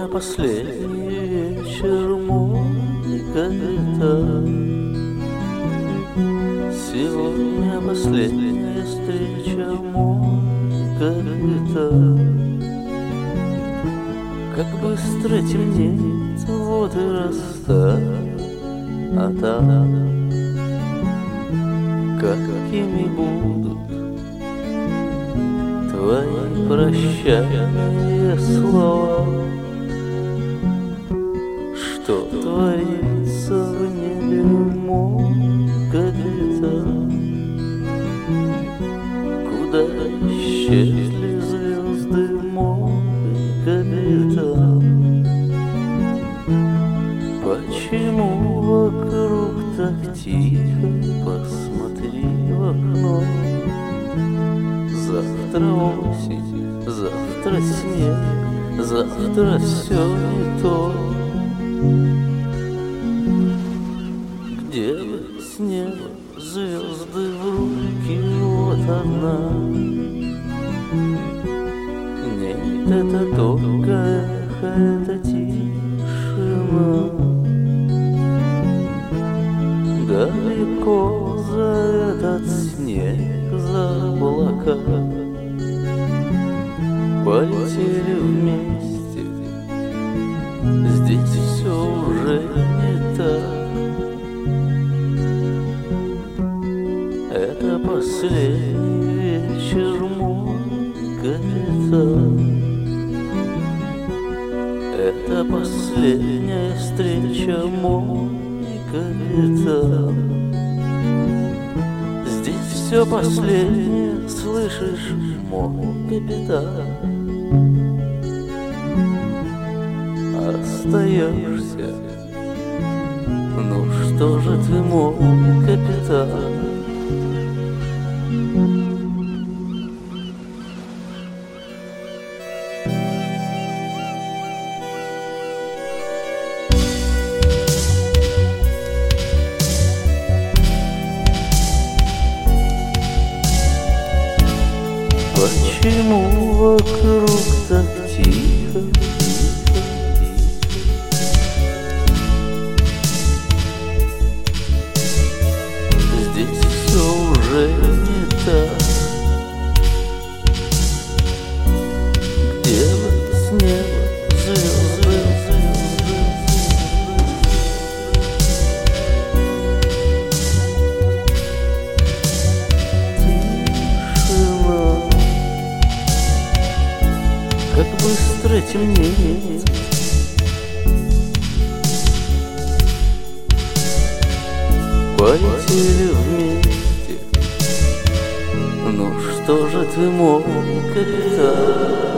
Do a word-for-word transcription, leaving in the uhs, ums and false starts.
последний вечер, мой капитан. Сегодня последняя встреча, мой капитан. Как быстро темнеет, воды растают, а там какими будут твои прощальные слова? Что творится в небе, мой капитан? Куда исчезли звезды, мой капитан? Почему вокруг так тихо? Посмотри в окно. Завтра осень, завтра снег, завтра все не то. Где бы с неба звезды в руки, вот одна. Нет, это только эхо, это тишина. Далеко за этот снег, за облака полетели вместе. Здесь все уже не так. Это последний вечер, мой капитан. Это последняя встреча, мой капитан. Здесь все последнее, слышишь, мой капитан. Остаешься, ну что же ты, мой капитан? Почему вокруг так тихо? Здесь все уже не так. Где бы с неба звезды, тишина. Как быстро темнеет, полетели вместе. Ну что же ты, мой капитан?